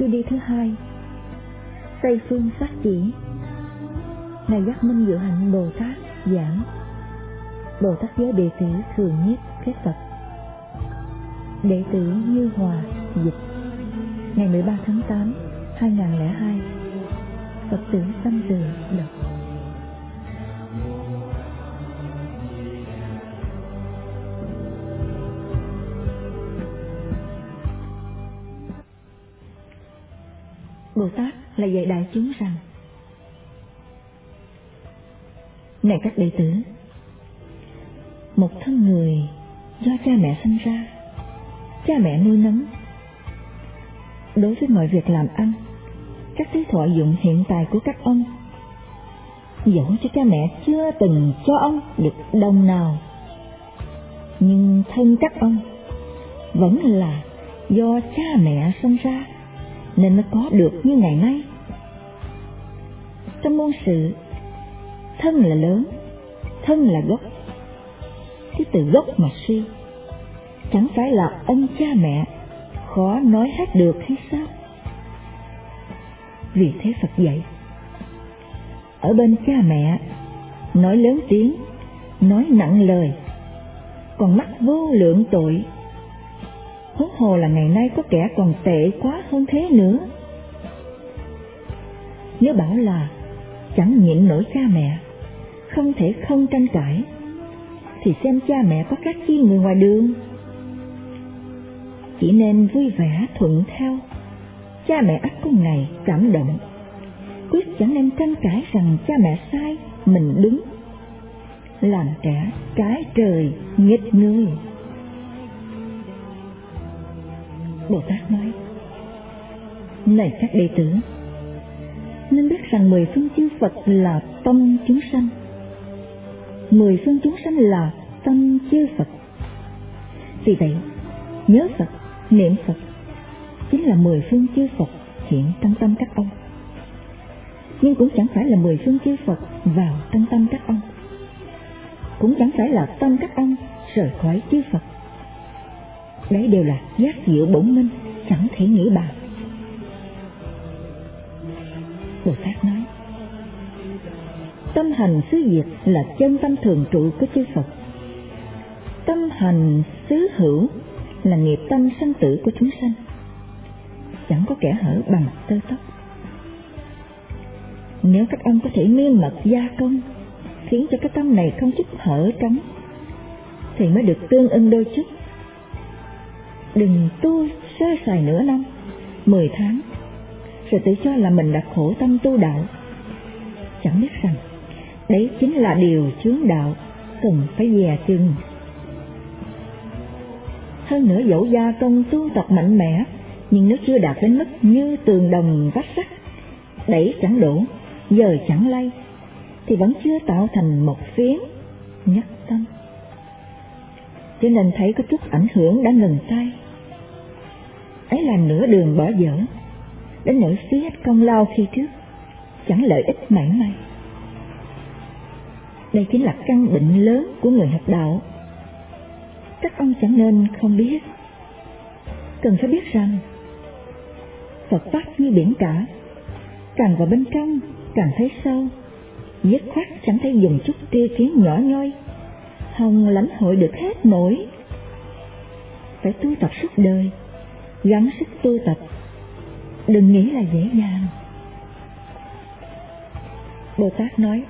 lối đi thứ hai, Tây phương phát chỉ. Ngài Giác Minh Diệu Hạnh Bồ Tát giảng: Bồ Tát giới đệ tử thường nhiếp phép Phật. Đệ tử Như Hòa dịch. Ngày 13 tháng 8, 2002. Phật tử Tâm Từ đọc. Bồ Tát là dạy đại chúng rằng: này các đệ tử, một thân người do cha mẹ sinh ra, cha mẹ nuôi nấng. Đối với mọi việc làm ăn, các thứ thọ dụng hiện tại của các ông, dẫu cho cha mẹ chưa từng cho ông được đồng nào, nhưng thân các ông vẫn là do cha mẹ sinh ra nên mới có được như ngày nay. Trong môn sự, thân là lớn, thân là gốc. Cái từ gốc mà suy, chẳng phải là ông cha mẹ khó nói hết được hay sao? Vì thế Phật dạy, ở bên cha mẹ nói lớn tiếng, nói nặng lời, còn mắc vô lượng tội. Huống hồ là ngày nay có kẻ còn tệ quá hơn thế nữa. Nếu bảo là chẳng nhịn nổi cha mẹ, không thể không tranh cãi, thì xem cha mẹ có khác chi người ngoài đường. Chỉ nên vui vẻ thuận theo. Cha mẹ ắt có ngày cảm động. Quyết chẳng nên tranh cãi rằng cha mẹ sai, mình đúng. Làm trẻ trái trời nghịch người. Bồ Tát nói: này các đệ tử, nên biết rằng 10 phương chư Phật là tâm chúng sanh, 10 phương chúng sanh là tâm chư Phật. Vì vậy, nhớ Phật, niệm Phật chính là 10 phương chư Phật hiện trong tâm các ông. Nhưng cũng chẳng phải là 10 phương chư Phật vào trong tâm các ông, cũng chẳng phải là tâm các ông rời khỏi chư Phật. Đấy đều là giác diệu bổn minh, chẳng thể nghĩ bàn. Bồ Tát nói: tâm hành xứ diệt là chân tâm thường trụ của chư Phật. Tâm hành xứ hữu là nghiệp tâm sanh tử của chúng sanh, chẳng có kẻ hở bằng tơ tóc. Nếu các ông có thể miên mật gia công, khiến cho cái tâm này không chút hở trống, thì mới được tương ưng đôi chút. Đừng tu sơ sài nửa năm, 10 tháng, rồi tự cho là mình đã khổ tâm tu đạo. Chẳng biết rằng đấy chính là điều chướng đạo, cần phải dè chừng. Hơn nữa dẫu gia công tu tập mạnh mẽ, nhưng nếu chưa đạt đến mức như tường đồng vách sắt, đẩy chẳng đổ, dời chẳng lay, thì vẫn chưa tạo thành một phiến nhất tâm. Cho nên thấy có chút ảnh hưởng đã ngừng tay. Ấy là nửa đường bỏ dở, đến nỗi phí hết công lao khi trước, chẳng lợi ích mảy may. Đây chính là căn bệnh lớn của người học đạo. Các ông chẳng nên không biết. Cần phải biết rằng Phật Pháp như biển cả, càng vào bên trong càng thấy sâu, dứt khoát chẳng thể dùng chút tia kiến nhỏ nhoi, hòng lãnh hội được hết nổi. Phải tu tập suốt đời, gắng sức tu tập, đừng nghĩ là dễ dàng. Bồ Tát nói: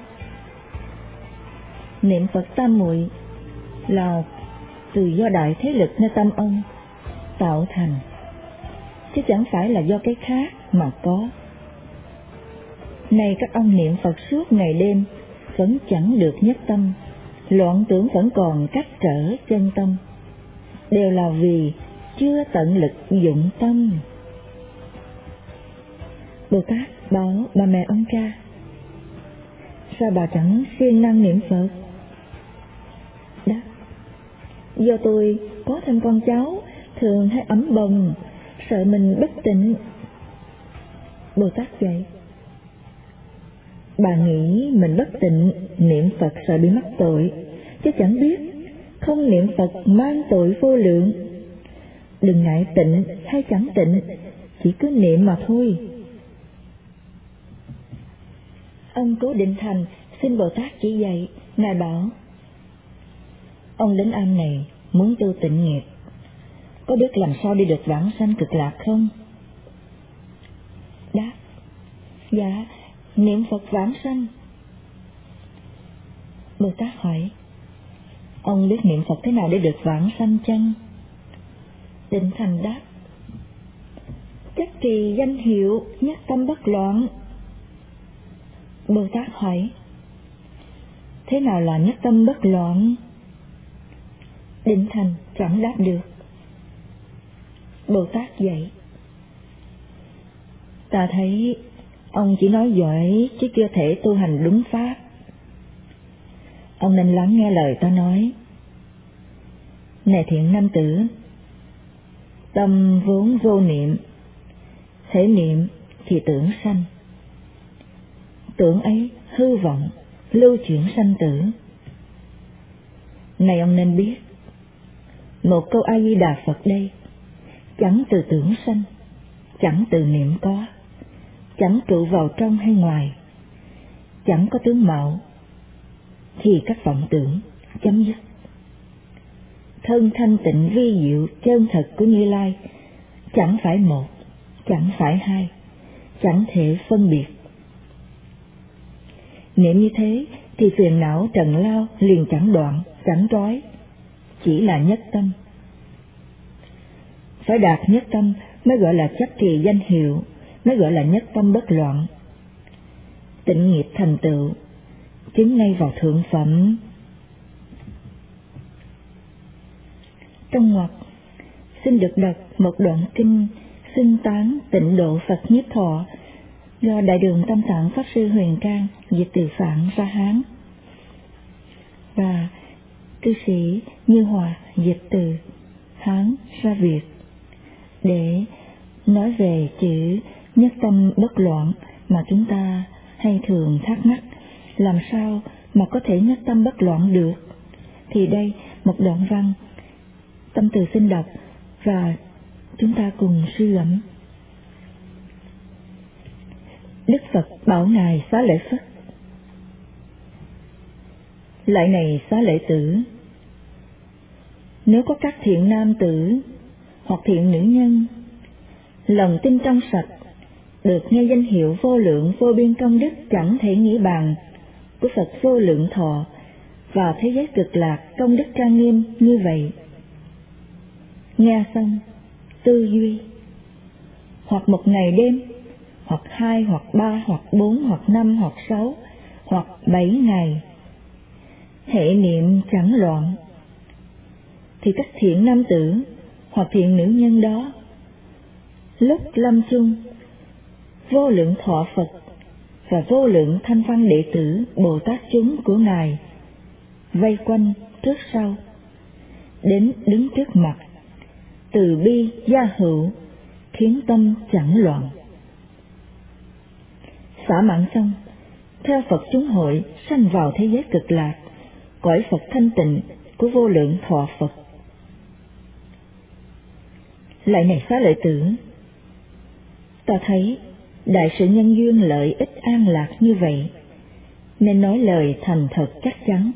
niệm Phật tam muội là từ do đại thế lực nơi tâm ông tạo thành, chứ chẳng phải là do cái khác mà có. Này các ông niệm Phật suốt ngày đêm vẫn chẳng được nhất tâm, loạn tưởng vẫn còn cách trở chân tâm, đều là vì chưa tận lực dụng tâm. Bồ Tát bảo bà mẹ ông cha: sao bà chẳng siêng năng niệm Phật? Đáp: do tôi có thêm con cháu thường hay ấm bồng, sợ mình bất tịnh. Bồ Tát dạy: bà nghĩ mình bất tịnh, niệm Phật sợ bị mắc tội, chứ chẳng biết không niệm Phật mang tội vô lượng. Đừng ngại tịnh hay chẳng tịnh, chỉ cứ niệm mà thôi. Ông Cố Định Thành xin Bồ Tát chỉ dạy. Ngài bảo: ông đến am này muốn tu tịnh nghiệp, có biết làm sao đi được vãng sanh cực lạc không? Đáp: dạ, niệm Phật vãng sanh. Bồ Tát hỏi: ông biết niệm Phật thế nào để được vãng sanh chăng? Định Thành đáp: chắc trì danh hiệu nhất tâm bất loạn. Bồ Tát hỏi: thế nào là nhất tâm bất loạn? Định Thành chẳng đáp được. Bồ Tát dạy: ta thấy ông chỉ nói giỏi chứ chưa thể tu hành đúng pháp. Ông nên lắng nghe lời ta nói. Này thiện nam tử, tâm vốn vô niệm, thể niệm thì tưởng sanh. Tưởng ấy hư vọng, lưu chuyển sanh tử. Này ông nên biết, một câu A Di Đà Phật đây chẳng từ tưởng sanh, chẳng từ niệm có, chẳng trụ vào trong hay ngoài, chẳng có tướng mạo, thì các vọng tưởng chấm dứt. Thân thanh tịnh vi diệu chân thật của Như Lai chẳng phải một, chẳng phải hai, chẳng thể phân biệt. Niệm như thế thì phiền não trần lao liền chẳng đoạn, chẳng trói, chỉ là nhất tâm. Phải đạt nhất tâm mới gọi là chấp trì danh hiệu, mới gọi là nhất tâm bất loạn. Tịnh nghiệp thành tựu, chứng ngay vào thượng phẩm. Trong ngoặc xin được đọc một đoạn kinh xưng tán tịnh độ Phật Nhiếp Thọ do Đại Đường Tâm Tạng Pháp Sư Huyền Trang dịch từ Phạn ra Hán và cư sĩ Như Hòa dịch từ Hán ra Việt, để nói về chữ nhất tâm bất loạn mà chúng ta hay thường thắc mắc, làm sao mà có thể nhất tâm bất loạn được. Thì đây một đoạn văn Tâm Từ xin đọc và chúng ta cùng suy gẫm. Đức Phật bảo Ngài Xá Lợi Phất: lại này Xá Lợi Tử, nếu có các thiện nam tử hoặc thiện nữ nhân, lòng tin trong sạch, được nghe danh hiệu vô lượng vô biên công đức chẳng thể nghĩ bàn của Phật vô lượng thọ và thế giới cực lạc công đức trang nghiêm như vậy, nghe xong tư duy, hoặc một ngày đêm, hoặc 2, hoặc 3, hoặc 4, hoặc 5, hoặc 6, hoặc 7 ngày, hệ niệm chẳng loạn, thì các thiện nam tử hoặc thiện nữ nhân đó lúc lâm chung, vô lượng thọ Phật và vô lượng thanh văn đệ tử Bồ Tát chúng của Ngài vây quanh trước sau, đến đứng trước mặt, từ bi gia hữu, khiến tâm chẳng loạn. Xả mạng xong, theo Phật chúng hội sanh vào thế giới cực lạc, cõi Phật thanh tịnh của vô lượng thọ Phật. Lại này Xá Lợi Tử, ta thấy đại sự nhân duyên lợi ích an lạc như vậy, nên nói lời thành thật chắc chắn.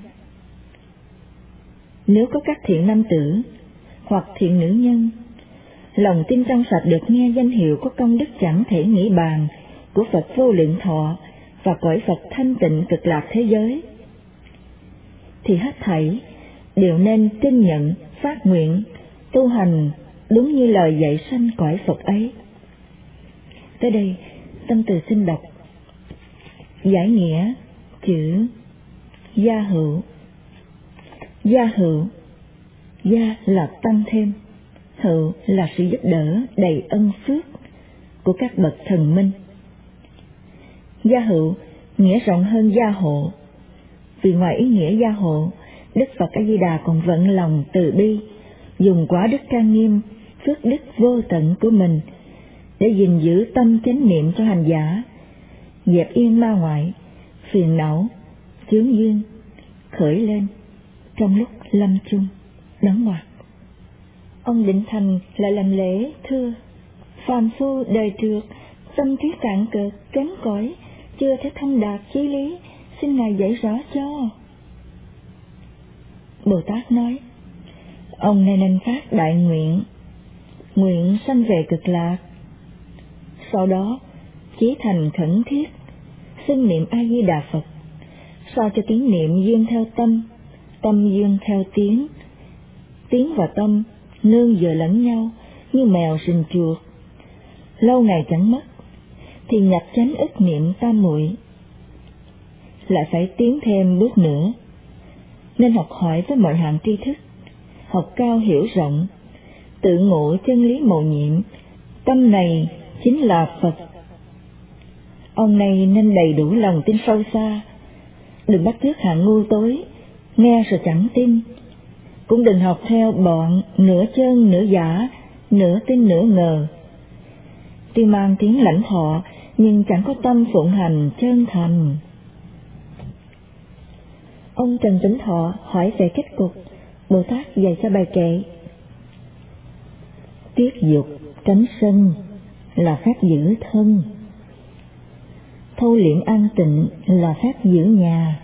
Nếu có các thiện nam tử hoặc thiện nữ nhân, lòng tin trong sạch được nghe danh hiệu có công đức chẳng thể nghĩ bàn của Phật vô lượng thọ và cõi Phật thanh tịnh cực lạc thế giới, thì hết thảy đều nên tin nhận, phát nguyện, tu hành đúng như lời dạy sanh cõi Phật ấy. Tới đây, Tâm Từ xin đọc giải nghĩa chữ gia hữu. Gia hữu, gia là tăng thêm, hữu là sự giúp đỡ đầy ân phước của các bậc thần minh. Gia hữu nghĩa rộng hơn gia hộ, vì ngoài ý nghĩa gia hộ, Đức Phật A Di Đà còn vận lòng từ bi, dùng quả đức trang nghiêm, phước đức vô tận của mình để gìn giữ tâm chánh niệm cho hành giả, dẹp yên ma ngoại, phiền não, chướng duyên khởi lên trong lúc lâm chung. Đóng ngoặc. Ông Định Thành lại làm lễ thưa: phàm phu đời trượt, tâm trí cạn cợt, kém cỏi, chưa thể thông đạt chí lý, xin Ngài dạy rõ cho. Bồ Tát nói, ông này nên phát đại nguyện, nguyện sanh về cực lạc. Sau đó, chí thành khẩn thiết, xưng niệm A Di Đà Phật, sao cho tiếng niệm duyên theo tâm, tâm duyên theo tiếng, tiếng và tâm nương dựa lẫn nhau như mèo rình chuột. Lâu ngày chẳng mất, thì nhập chánh ức niệm tam muội. Lại phải tiến thêm bước nữa, nên học hỏi với mọi hạng tri thức, học cao hiểu rộng, tự ngộ chân lý mầu nhiệm, tâm này chính là Phật. Ông này nên đầy đủ lòng tin sâu xa, đừng bắt chước hạng ngu tối, nghe rồi chẳng tin, cũng đừng học theo bọn nửa chân nửa giả, nửa tin nửa ngờ. Tuy mang tiếng lãnh thọ, nhưng chẳng có tâm phụng hành chân thành. Ông Trần Vĩnh Thọ hỏi về kết cục, Bồ Tát dạy cho bài kệ: tiết dục tránh sân là pháp giữ thân, thâu liễm an tịnh là pháp giữ nhà,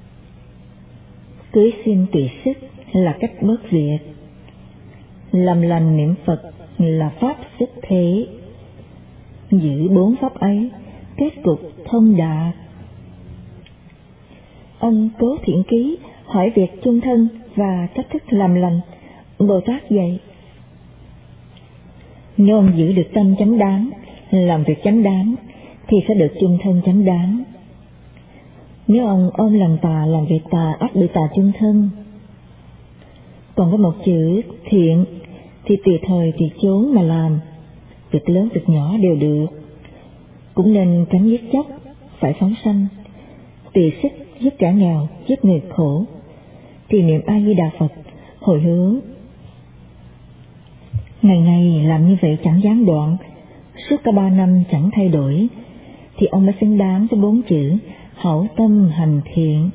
cưới xin tùy sức là cách bớt việc, làm lành niệm Phật là pháp xuất thế, giữ bốn pháp ấy kết cục thông đạt. Ông Cố Thiện Ký hỏi việc chung thân và cách thức làm lành, Bồ Tát dạy: nếu ông giữ được tâm chánh đáng, làm việc chánh đáng, thì sẽ được chung thân chánh đáng. Nếu ông ôm lòng tà, làm việc tà, ắt bị tà chung thân. Còn có một chữ thiện thì tùy thời tùy chốn mà làm, việc lớn việc nhỏ đều được. Cũng nên tránh giết chóc, phải phóng sanh, tùy sức giúp kẻ nghèo, giúp người khổ, thì niệm A Di Đà Phật, hồi hướng. Ngày ngày làm như vậy chẳng gián đoạn, suốt cả 3 năm chẳng thay đổi, thì ông mới xứng đáng với 4 chữ hảo tâm hành thiện.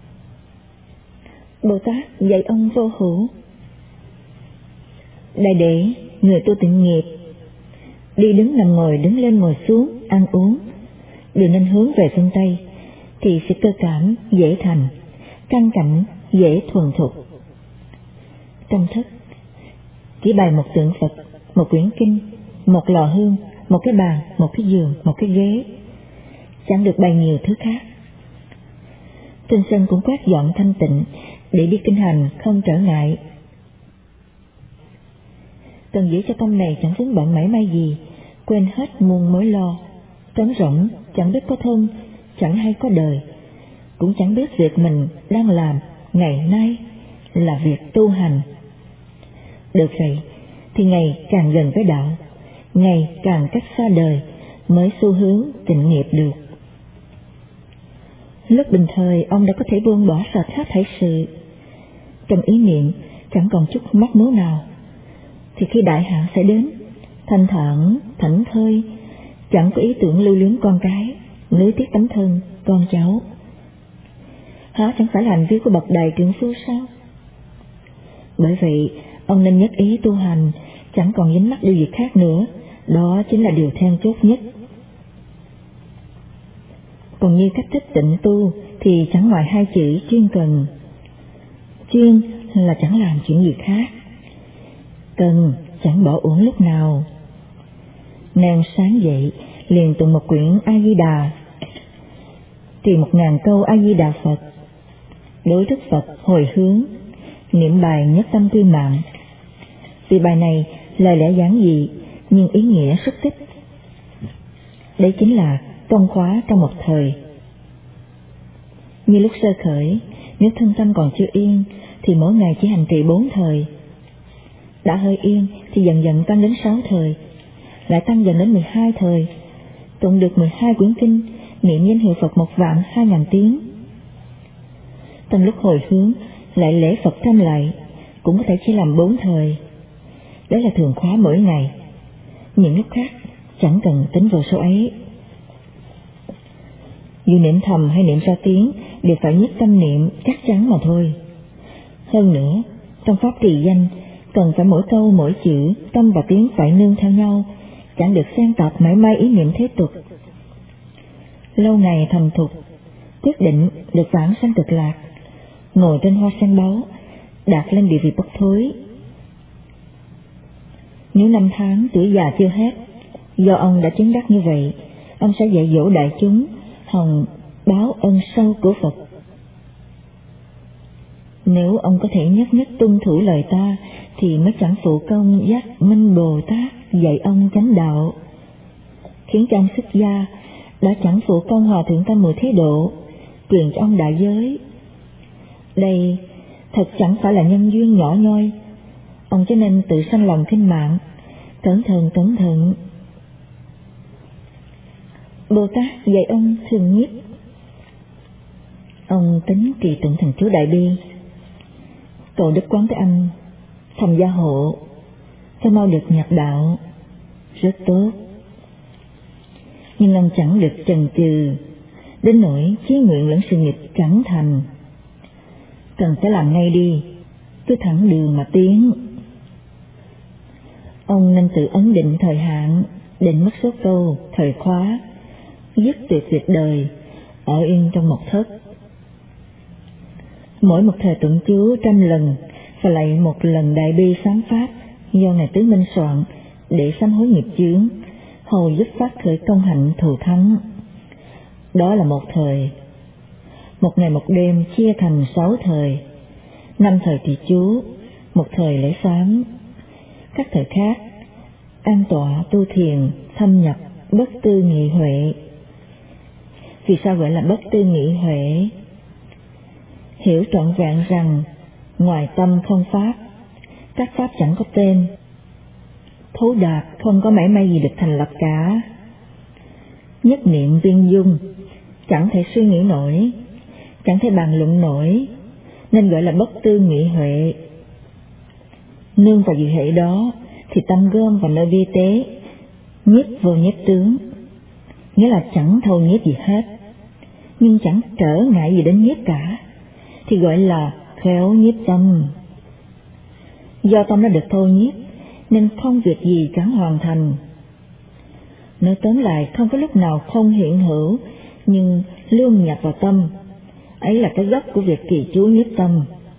Bồ Tát dạy ông vô hữu: đại đệ, người tu tịnh nghiệp, đi đứng nằm ngồi, đứng lên ngồi xuống, ăn uống, đều nên hướng về phương Tây, thì sẽ cơ cảm dễ thành, căn cảnh dễ thuần thục. Trong thất chỉ bày một tượng Phật, một quyển kinh, một lò hương, một cái bàn, một cái giường, một cái ghế, chẳng được bày nhiều thứ khác. Trên sân cũng quét dọn thanh tịnh, để đi kinh hành không trở ngại. Cần giữ cho tâm này chẳng vướng bận mảy may gì, quên hết muôn mối lo, trống rỗng, chẳng biết có thân, chẳng hay có đời, cũng chẳng biết việc mình đang làm ngày nay là việc tu hành. Được vậy thì ngày càng gần với đạo, ngày càng cách xa đời, mới xu hướng tịnh nghiệp được. Lúc bình thời ông đã có thể buông bỏ sạch hết thảy sự, trong ý niệm chẳng còn chút mắc mớ nào, thì khi đại hạn sẽ đến, thanh thản, thảnh thơi, chẳng có ý tưởng lưu luyến con cái, nuối tiếc tấm thân, con cháu. Hả chẳng phải là hành vi của bậc đại trượng phu sao? Bởi vậy, ông nên nhất ý tu hành, chẳng còn dính mắc điều gì khác nữa, đó chính là điều then chốt nhất. Còn như cách thức tịnh tu thì chẳng ngoài 2 chữ chuyên cần. Chuyên là chẳng làm chuyện gì khác, cần chẳng bỏ uổng lúc nào. Nàng sáng dậy liền tụng một quyển A Di Đà, thì 1000 câu A Di Đà Phật, đối thức Phật hồi hướng, niệm bài nhất tâm quy mạng. Vì bài này lời lẽ giản dị nhưng ý nghĩa xúc tích. Đấy chính là công khóa trong một thời. Như lúc sơ khởi, nếu thân tâm còn chưa yên thì mỗi ngày chỉ hành trì 4 thời. Đã hơi yên thì dần dần tăng đến 6 thời, lại tăng dần đến 12 thời, tụng được 12 quyển kinh, niệm danh hiệu Phật 1.200.000 tiếng. Trong lúc hồi hướng lại lễ Phật tham lại, cũng có thể chỉ làm 4 thời. Đó là thường khóa mỗi ngày. Những lúc khác chẳng cần tính vào số ấy. Dù niệm thầm hay niệm ra tiếng đều phải nhất tâm niệm chắc chắn mà thôi. Hơn nữa, trong pháp trì danh cần phải mỗi câu mỗi chữ, tâm và tiếng phải nương theo nhau, chẳng được xen tạp mảy may ý niệm thế tục. Lâu ngày thành thục, quyết định được vãng sanh cực lạc, ngồi trên hoa sen báu, đạt lên địa vị bất thối. Nếu 5 tháng tuổi già chưa hết, do ông đã chứng đắc như vậy, ông sẽ dạy dỗ đại chúng hòng báo ân sâu của Phật. Nếu ông có thể nhất nhất tuân thủ lời ta, thì mới chẳng phụ công giác Minh Bồ Tát dạy ông chánh đạo, khiến cho ông xuất gia, đã chẳng phụ công Hòa Thượng Tam Muội Thế Độ truyền cho ông đại giới. Đây thật chẳng phải là nhân duyên nhỏ nhoi, ông cho nên tự sanh lòng khinh mạng. Cẩn thận. Bồ Tát dạy ông thường nhiếp. Ông tính trì tụng thần chú Đại Bi, cầu Đức Quán Thế Âm thầm gia hộ cho mau được nhập đạo. Rất tốt, nhưng ông chẳng được chần chừ đến nỗi chí nguyện lẫn sự nghiệp chẳng thành. Cần phải làm ngay đi, cứ thẳng đường mà tiến. Ông nên tự ấn định thời hạn, định mất số câu, thời khóa, dứt tuyệt việc đời, ở yên trong một thất. Mỗi một thời tụng chú 100 lần, và lại một lần Đại Bi sáng pháp do Ngài Tứ Minh soạn để sám hối nghiệp chướng, hầu giúp phát khởi công hạnh thù thắng. Đó là một thời. Một ngày một đêm chia thành 6 thời, 5 thời trì chú, 1 thời lễ sám. Các thời khác an tọa tu thiền, thâm nhập bất tư nghị huệ. Vì sao gọi là bất tư nghị huệ? Hiểu trọn vẹn rằng ngoài tâm không pháp, các pháp chẳng có tên, thấu đạt không có mảy may gì được thành lập cả. Nhất niệm viên dung, chẳng thể suy nghĩ nổi, chẳng thể bàn luận nổi, nên gọi là bất tư nghị huệ. Nương vào vị huệ đó thì tâm gom vào nơi vi tế, nhiếp vô nhiếp tướng, nghĩa là chẳng thâu nhiếp gì hết, nhưng chẳng trở ngại gì đến nhiếp cả, thì gọi là khéo nhiếp tâm. Do tâm đã được thâu nhiếp nên không việc gì chẳng hoàn thành. Nói tóm lại, không có lúc nào không hiện hữu, nhưng luôn nhập vào tâm, ấy là cái gốc của việc trì chú nhiếp tâm.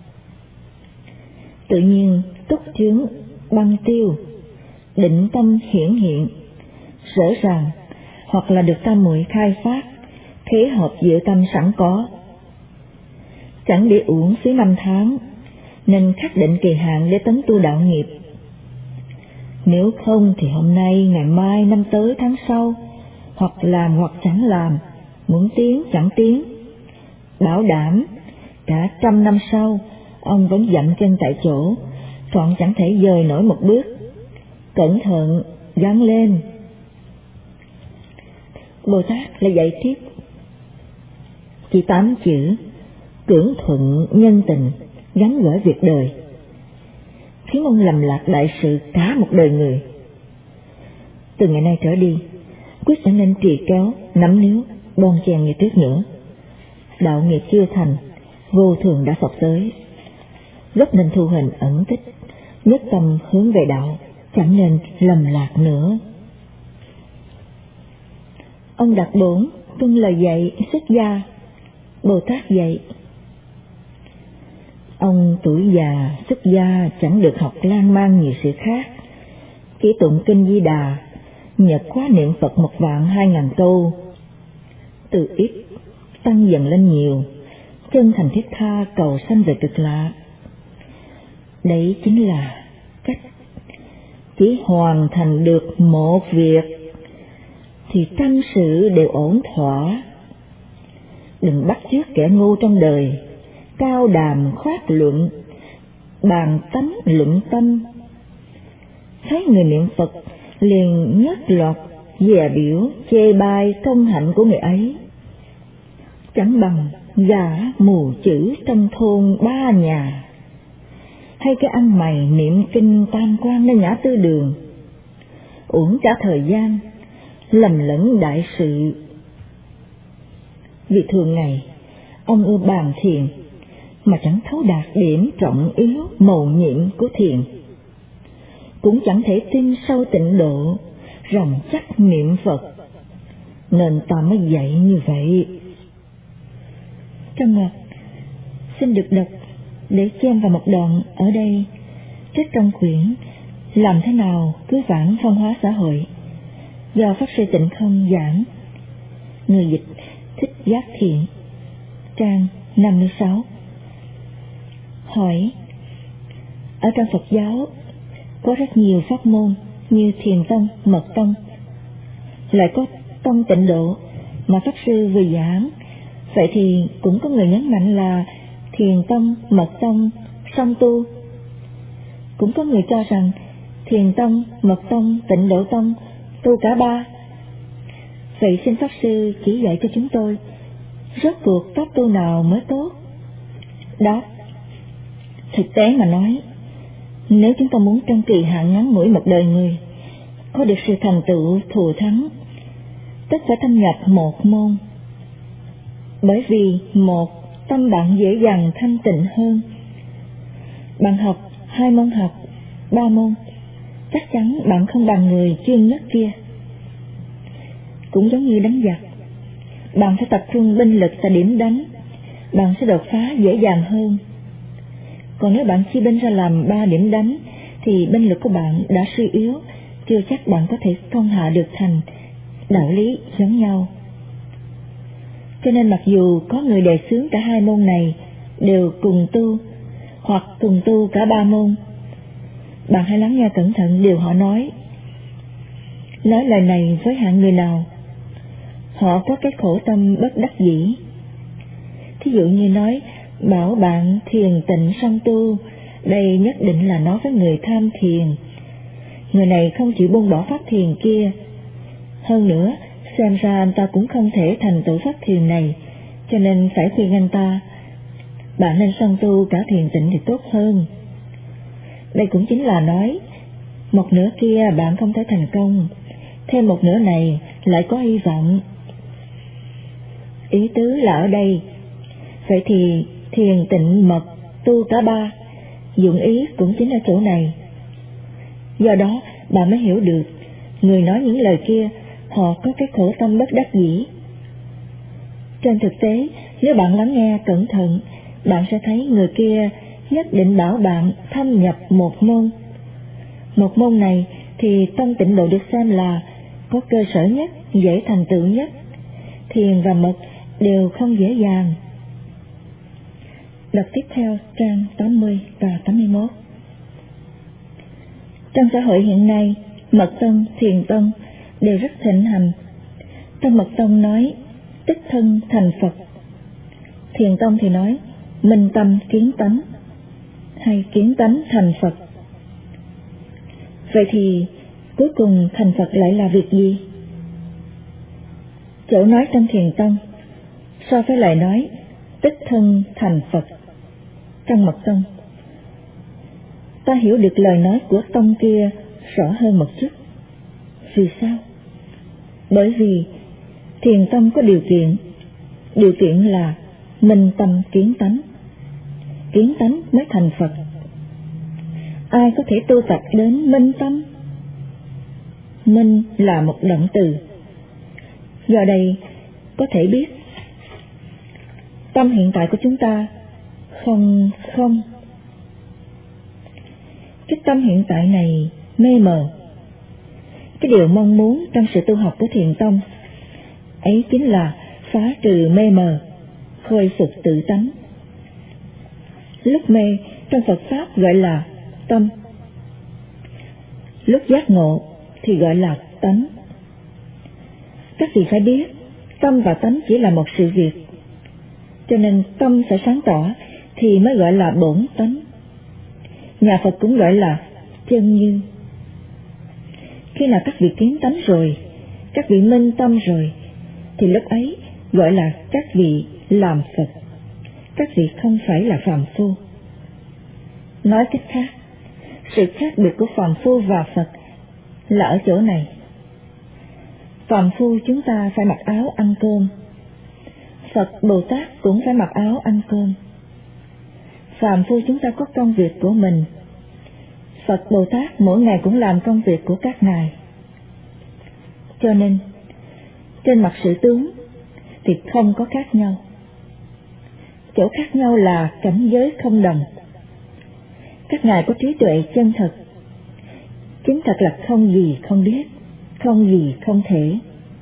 Tự nhiên túc chướng băng tiêu, định tâm hiển hiện rõ ràng, hoặc là được tam muội khai phát, thế hợp diệu tâm sẵn có. Chẳng để uổng phí 5 tháng, nên khắc định kỳ hạn để tấn tu đạo nghiệp. Nếu không thì hôm nay, ngày mai, năm tới, tháng sau, hoặc làm hoặc chẳng làm, muốn tiến chẳng tiến. Bảo đảm cả 100 năm sau, ông vẫn dậm chân tại chỗ, trọn chẳng thể dời nổi một bước. Cẩn thận, gắng lên. Bồ Tát lại dạy tiếp, chỉ 8 chữ: cưỡng thuận nhân tình, gắn gỡ việc đời, khiến ông lầm lạc đại sự cả một đời người. Từ ngày nay trở đi, quyết sẽ nên trì kéo, nắm níu, bon chen như trước nữa. Đạo nghiệp chưa thành, vô thường đã sập tới, rất nên thu hình ẩn tích, nhất tâm hướng về đạo, chẳng nên lầm lạc nữa. Ông Đạt Bổn tuân lời dạy xuất gia. Bồ Tát dạy, ông tuổi già xuất gia chẳng được học lan man nhiều sự khác, chỉ tụng kinh Di Đà, nhật khóa niệm Phật 1.200.000 câu, từ ít tăng dần lên nhiều, chân thành thiết tha cầu sanh về cực lạc. Đấy chính là cách. Chỉ hoàn thành được một việc thì trăm sự đều ổn thỏa. Đừng bắt chước kẻ ngu trong đời, cao đàm khoát luận, bàn tánh luận tâm. Thấy người niệm Phật liền nhất loạt dè biểu chê bai công hạnh của người ấy. Chẳng bằng gã mù chữ trong thôn 3 nhà, hay cái ăn mày niệm kinh tam quan nơi ngã tư đường, uổng cả thời gian, lầm lẫn đại sự. Vì thường ngày ông ưa bàn thiền mà chẳng thấu đạt điểm trọng yếu mầu nhiệm của thiền, cũng chẳng thể tin sâu tịnh độ, rộng chắc niệm Phật, nên ta mới dạy như vậy. Trong ngoặc xin được đọc để chen vào một đoạn ở đây trích trong quyển Làm thế nào cứu vãn văn hóa xã hội do Pháp sư Tịnh Không giảng, người dịch Thích Giác Thiện, trang 56. Hỏi: ở trong Phật giáo có rất nhiều pháp môn như Thiền tông, Mật tông, lại có tông Tịnh độ mà Pháp sư vừa giảng. Vậy thì cũng có người nhấn mạnh là Thiền tông, Mật tông song tu. Cũng có người cho rằng Thiền tông, Mật tông, Tịnh độ tông tu cả ba. Vậy xin Pháp sư chỉ dạy cho chúng tôi rốt cuộc pháp tu nào mới tốt? Đáp: thực tế mà nói, nếu chúng ta muốn trong kỳ hạn ngắn ngủi một đời người có được sự thành tựu thù thắng, tất phải thâm nhập một môn. Bởi vì một, tâm bạn dễ dàng thanh tịnh hơn. Bạn học 2 môn học, 3 môn, chắc chắn bạn không bằng người chuyên nhất kia. Cũng giống như đánh giặc, bạn phải tập trung binh lực tại điểm đánh, bạn sẽ đột phá dễ dàng hơn. Còn nếu bạn chia binh ra làm 3 điểm đánh thì binh lực của bạn đã suy yếu, chưa chắc bạn có thể công hạ được thành. Đạo lý giống nhau. Cho nên mặc dù có người đề xướng cả 2 môn này đều cùng tu, hoặc cùng tu cả 3 môn, bạn hãy lắng nghe cẩn thận điều họ nói. Nói lời này với hạng người nào? Họ có cái khổ tâm bất đắc dĩ. Thí dụ như nói bảo bạn thiền tịnh song tu, đây nhất định là nói với người tham thiền. Người này không chịu buông bỏ pháp thiền kia. Hơn nữa, xem ra anh ta cũng không thể thành tựu pháp thiền này, cho nên phải khuyên anh ta bạn nên song tu cả thiền tịnh thì tốt hơn. Đây cũng chính là nói một nửa kia bạn không thể thành công, thêm một nửa này lại có hy vọng. Ý tứ là ở đây, vậy thì thiền tịnh mật tu cả 3, dụng ý cũng chính ở chỗ này. Do đó bạn mới hiểu được người nói những lời kia họ có cái khổ tâm bất đắc dĩ. Trên thực tế, nếu bạn lắng nghe cẩn thận, bạn sẽ thấy người kia nhất định bảo bạn thâm nhập một môn. Một môn này thì tông Tịnh độ được xem là có cơ sở nhất, dễ thành tựu nhất. Thiền và mật đều không dễ dàng. Đọc tiếp theo trang 80 và 81. Trong xã hội hiện nay, Mật tông, Thiền tông đều rất thịnh hành. Trong Mật tông nói tích thân thành Phật, Thiền tông thì nói minh tâm kiến tánh, hay kiến tánh thành Phật. Vậy thì cuối cùng thành Phật lại là việc gì? Chỗ nói trong Thiền tông so với lời nói tích thân thành Phật trong Mật tông, ta hiểu được lời nói của tông kia rõ hơn một chút. Vì sao? Bởi vì Thiền tông có điều kiện là minh tâm kiến tánh mới thành Phật. Ai có thể tu tập đến minh tâm? Minh là một động từ. Do đây có thể biết tâm hiện tại của chúng ta không. Cái tâm hiện tại này mê mờ. Cái điều mong muốn trong sự tu học của Thiền tông ấy chính là phá trừ mê mờ, khôi phục tự tánh. Lúc mê trong Phật Pháp gọi là tâm, lúc giác ngộ thì gọi là tánh. Các vị phải biết, tâm và tánh chỉ là một sự việc, cho nên tâm phải sáng tỏ thì mới gọi là bổn tánh. Nhà Phật cũng gọi là chân như. Khi nào các vị kiến tánh rồi, các vị minh tâm rồi, thì lúc ấy gọi là các vị làm Phật. Các vị không phải là phàm phu. Nói cách khác, sự khác biệt của phàm phu và Phật là ở chỗ này. Phàm phu chúng ta phải mặc áo ăn cơm, Phật Bồ Tát cũng phải mặc áo ăn cơm. Phàm phu chúng ta có công việc của mình, Phật Bồ Tát mỗi ngày cũng làm công việc của các ngài. Cho nên, trên mặt sự tướng thì không có khác nhau. Chỗ khác nhau là cảnh giới không đồng. Các ngài có trí tuệ chân thật, chính thật là không gì không biết, không gì không thể.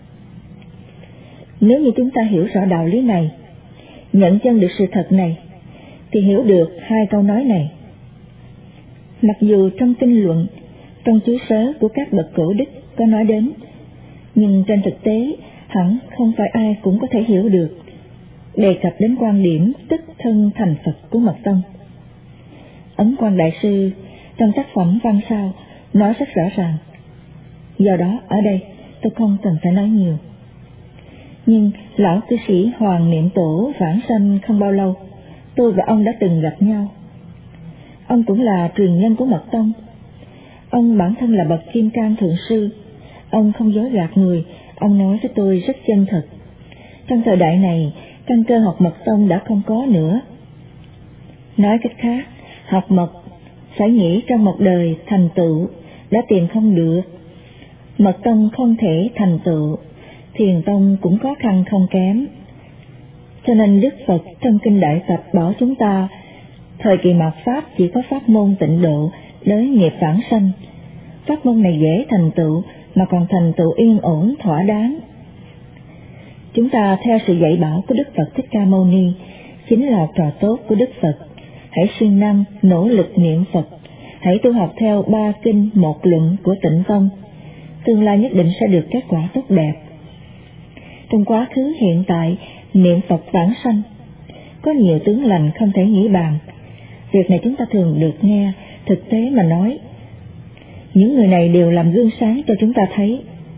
Nếu như chúng ta hiểu rõ đạo lý này, nhận chân được sự thật này, thì hiểu được hai câu nói này. Mặc dù trong kinh luận, trong chú sớ của các bậc cổ đức có nói đến, nhưng trên thực tế hẳn không phải ai cũng có thể hiểu được, đề cập đến quan điểm tức thân thành Phật của Mật Tông. Ấn Quang Đại Sư trong tác phẩm Văn Sao nói rất rõ ràng, do đó ở đây tôi không cần phải nói nhiều. Nhưng lão cư sĩ Hoàng Niệm Tổ vãng sanh không bao lâu, tôi và ông đã từng gặp nhau. Ông cũng là truyền nhân của Mật Tông. Ông bản thân là bậc Kim Cang Thượng Sư. Ông không dối gạt người, ông nói với tôi rất chân thật. Trong thời đại này, căn cơ học Mật Tông đã không có nữa. Nói cách khác, học Mật phải nghĩ trong một đời thành tựu đã tìm không được. Mật Tông không thể thành tựu, Thiền Tông cũng khó khăn không kém. Cho nên Đức Phật trong Kinh Đại Tập bảo chúng ta, thời kỳ mạt Pháp chỉ có pháp môn tịnh độ, đới nghiệp vãng sanh. Pháp môn này dễ thành tựu mà còn thành tựu yên ổn thỏa đáng. Chúng ta theo sự dạy bảo của Đức Phật Thích Ca Mâu Ni, chính là trò tốt của Đức Phật. Hãy siêng năng nỗ lực niệm Phật, hãy tu học theo 3 kinh 1 luận của Tịnh Tông, tương lai nhất định sẽ được kết quả tốt đẹp. Trong quá khứ hiện tại, niệm Phật vãng sanh, có nhiều tướng lành không thể nghĩ bàn. Việc này chúng ta thường được nghe, thực tế mà nói, những người này đều làm gương sáng cho chúng ta thấy.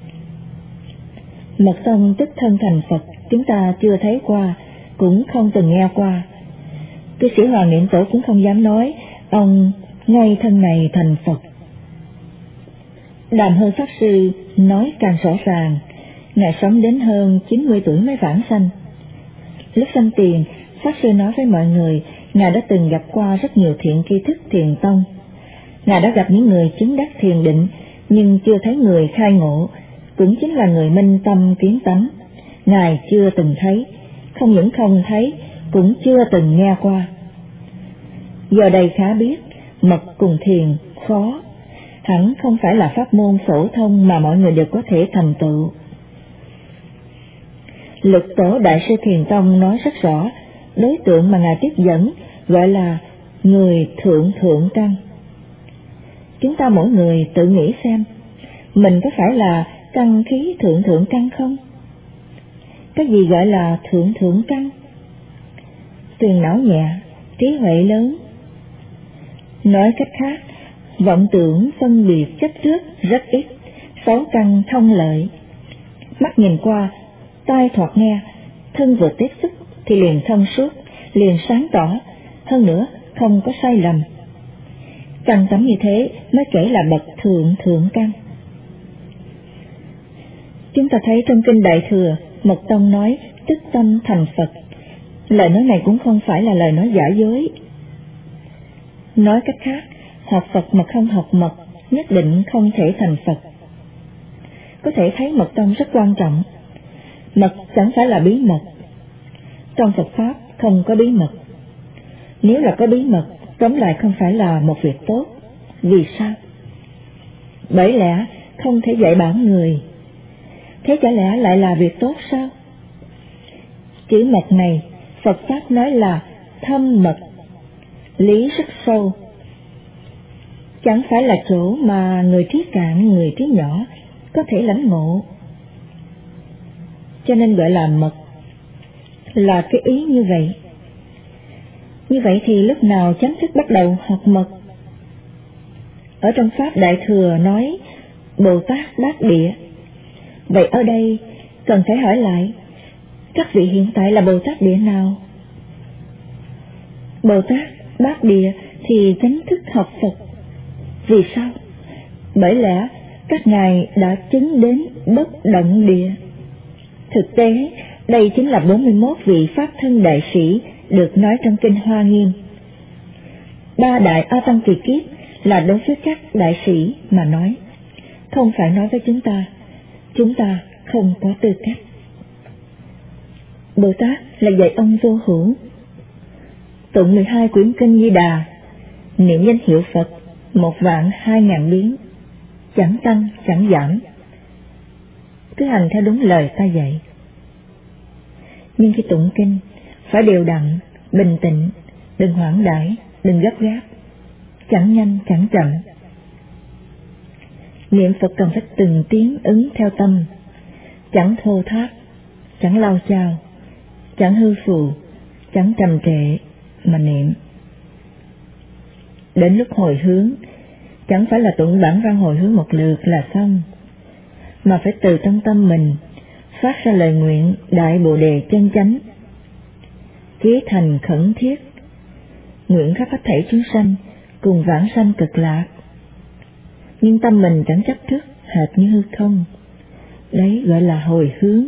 Mật Tông tức thân thành Phật chúng ta chưa thấy qua, cũng không từng nghe qua. Cư sĩ Hoàng Niệm Tổ cũng không dám nói ông ngay thân này thành Phật. Đàm Hơn Pháp Sư nói càng rõ ràng, Ngài sống đến hơn 90 tuổi mới vãng sanh. Lúc sanh tiền, Pháp Sư nói với mọi người, Ngài đã từng gặp qua rất nhiều thiện tri thức Thiền Tông. Ngài đã gặp những người chứng đắc thiền định, nhưng chưa thấy người khai ngộ, cũng chính là người minh tâm kiến tánh. Ngài chưa từng thấy, không những không thấy, cũng chưa từng nghe qua. Giờ đây khá biết, mật cùng thiền khó, hẳn không phải là pháp môn phổ thông mà mọi người đều có thể thành tựu. Lục Tổ Đại Sư Thiền Tông nói rất rõ, đối tượng mà Ngài tiếp dẫn gọi là người thượng căn. Chúng ta mỗi người tự nghĩ xem, mình có phải là căn khí thượng căn không? Cái gì gọi là thượng căn? Tuyền não nhẹ, trí huệ lớn. Nói cách khác, vọng tưởng phân biệt chấp trước rất ít, 6 căn thông lợi. Mắt nhìn qua, tai thoạt nghe, thân vừa tiếp xúc thì liền thông suốt, liền sáng tỏ, hơn nữa không có sai lầm. Căn tấm như thế mới kể là bậc thượng căn. Chúng ta thấy trong Kinh Đại Thừa, Mật Tông nói tức tâm thành Phật. Lời nói này cũng không phải là lời nói giả dối. Nói cách khác, học Phật mà không học Mật nhất định không thể thành Phật. Có thể thấy Mật Tông rất quan trọng. Mật chẳng phải là bí mật. Trong Phật Pháp không có bí mật. Nếu là có bí mật, tóm lại không phải là một việc tốt. Vì sao? Bởi lẽ không thể dạy bảo người. Thế chả lẽ lại là việc tốt sao? Chữ mật này, Phật Pháp nói là thâm mật, lý rất sâu. Chẳng phải là chỗ mà người trí cạn, người trí nhỏ có thể lãnh ngộ. Cho nên gọi là mật, là cái ý như vậy. Như vậy thì lúc nào chánh thức bắt đầu học mật? Ở trong Pháp Đại Thừa nói Bồ Tát Bát Địa. Vậy ở đây cần phải hỏi lại, các vị hiện tại là Bồ Tát Địa nào? Bồ Tát Bát Địa thì chánh thức học Phật. Vì sao? Bởi lẽ các ngài đã chứng đến bất động địa. Thực tế, đây chính là 41 vị Pháp thân đại sĩ được nói trong Kinh Hoa Nghiêm. 3 đại A Tăng Kỳ Kiếp là đối với các đại sĩ mà nói, không phải nói với chúng ta. chúng ta không có tư cách. Bồ Tát là dạy ông vô hữu, tụng 12 quyển kinh Di Đà, niệm danh hiệu Phật 1.200.000 biến, chẳng tăng chẳng giảm, cứ hành theo đúng lời ta dạy. Nhưng khi tụng kinh phải đều đặn, bình tĩnh, đừng hoảng đãi, đừng gấp gáp, chẳng nhanh chẳng chậm. Niệm Phật cần phải từng tiếng ứng theo tâm, chẳng thô tháp, chẳng lao chao, chẳng hư phù, chẳng trầm trệ mà niệm. Đến lúc hồi hướng, chẳng phải là tụng bản văn hồi hướng một lượt là xong, mà phải từ trong tâm mình phát ra lời nguyện đại bồ đề chân chánh, chí thành khẩn thiết, nguyện khắp hết thảy chúng sanh cùng vãng sanh cực lạc. Nhưng tâm mình chẳng chấp trước hệt như hư không, đấy gọi là hồi hướng.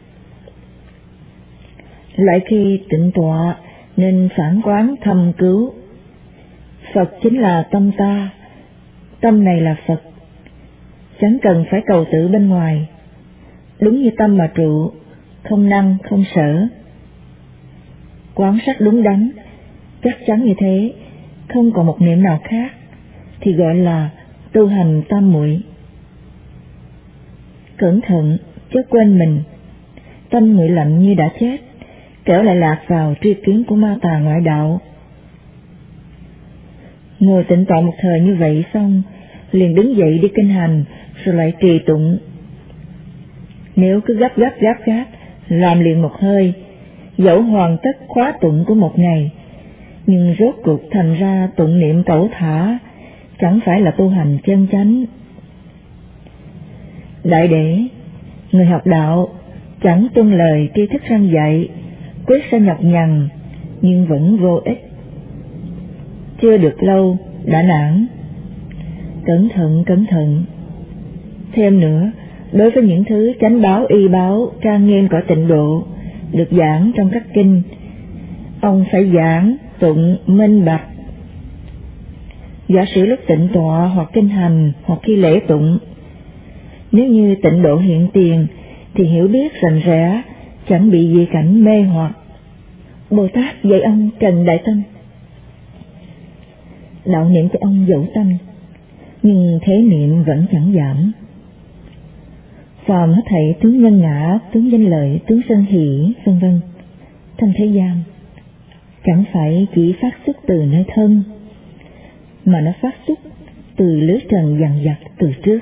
Lại khi tịnh tọa nên phản quán thâm cứu, Phật chính là tâm ta, tâm này là Phật, chẳng cần phải cầu tự bên ngoài, đúng như tâm mà trụ, không năng không sở. Quán sát đúng đắn, chắc chắn như thế, không còn một niệm nào khác, thì gọi là tu hành tam muội. Cẩn thận, chớ quên mình, tâm nguội lạnh như đã chết, kẻo lại lạc vào tri kiến của ma tà ngoại đạo. Ngồi tịnh tọa một thời như vậy xong, liền đứng dậy đi kinh hành, rồi lại trì tụng. Nếu cứ gấp làm liền một hơi, dẫu hoàn tất khóa tụng của một ngày, nhưng rốt cuộc thành ra tụng niệm cẩu thả, chẳng phải là tu hành chân chánh. Đại để, người học đạo chẳng tuân lời tri thức răn dạy, quyết sẽ nhọc nhằn, nhưng vẫn vô ích. Chưa được lâu, đã nản. Cẩn thận. Thêm nữa, đối với những thứ chánh báo y báo trang nghiêm cõi tịnh độ, được giảng trong các kinh, ông phải giảng, tụng, minh bạch. Giả sử lúc tịnh tọa hoặc kinh hành hoặc khi lễ tụng, nếu như tịnh độ hiện tiền thì hiểu biết rành rẽ, chẳng bị gì cảnh mê hoặc. Bồ Tát dạy ông trần đại tâm, đạo niệm cho ông dẫu tâm, nhưng thế niệm vẫn chẳng giảm. Phàm hết thảy tướng nhân ngã, tướng danh lợi, tướng sân hỷ, vân vân, trong thế gian, chẳng phải chỉ phát xuất từ nơi thân, mà nó phát xuất từ lưới trần dằn vặt từ trước.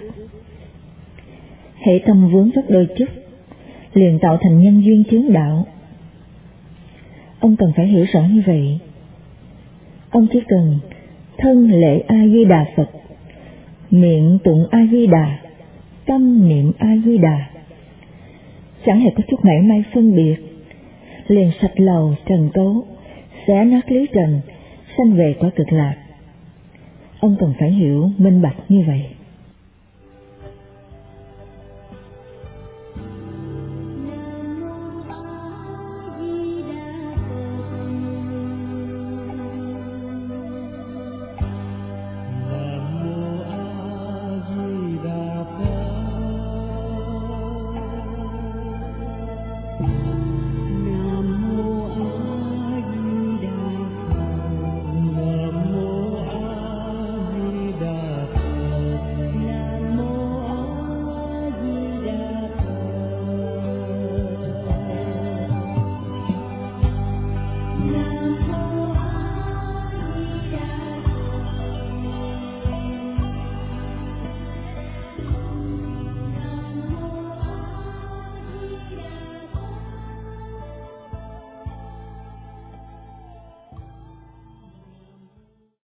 Hệ tâm vướng vất đôi chút, liền tạo thành nhân duyên chướng đạo. Ông cần phải hiểu rõ như vậy. Ông chỉ cần thân lễ A Di Đà Phật, miệng tụng A Di Đà, tâm niệm A Di Đà, chẳng hề có chút mảy may phân biệt, liền sạch lầu trần cấu, xé nát lý trần, sanh về quả cực lạc. Ông cần phải hiểu minh bạch như vậy.